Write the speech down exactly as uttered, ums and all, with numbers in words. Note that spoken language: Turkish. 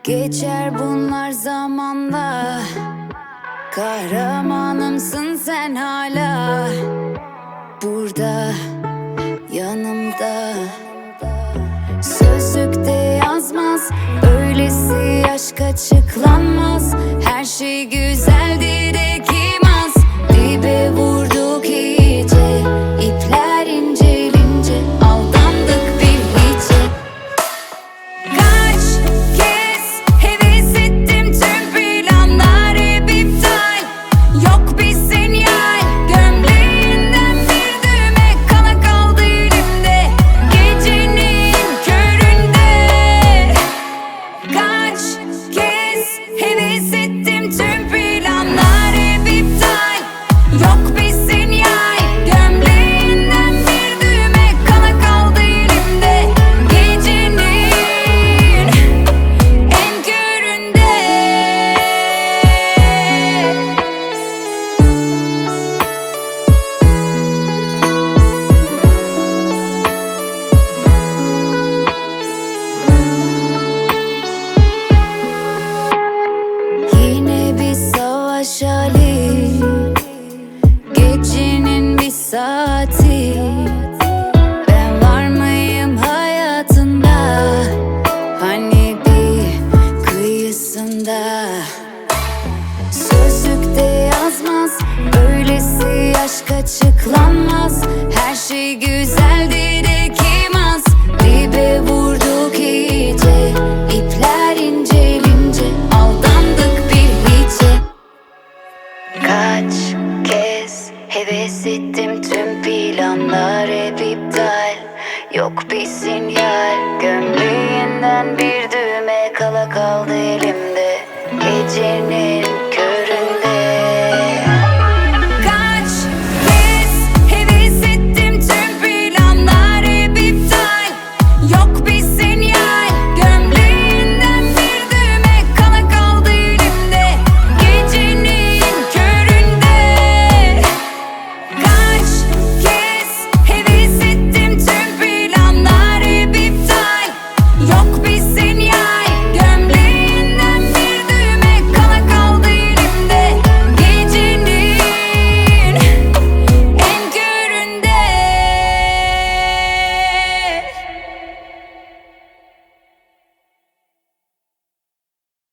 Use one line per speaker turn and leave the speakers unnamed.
Geçer bunlar zamanla, kahramanımsın sen hala. Burada yanımda, sözlükte yazmaz, öylesi aşk açıklanmaz. Her şey güzeldir ekimaz, dibe vurduk iyice, ipler incelince aldandık bir hiçe. Kaç kez heves ettim, tüm planlar hep iptal. Yok bir sinyal, gömleğinden bir düğme kala kaldı elimde, gecenin köründe. Kaç kez heves ettim, tüm planlar hep iptal. Yok bir sinyal, gömleğinden bir düğme kala kaldı elimde, gecenin en köründe. Yine bir savaş hali, gecenin bir saati. Ben var mıyım hayatında, hani bir kıyısında. Sözlükte yazmaz, öylesi aşk açıklanmaz. Her şey güzeldir ekimaz, dibe vurduk iyice, ipler incelince aldandık bir hiçe. Kaç kez heves ettim, tüm planlar hep iptal. Yok bir sinyal, gömleğinden bir düğme kala kaldı elimde.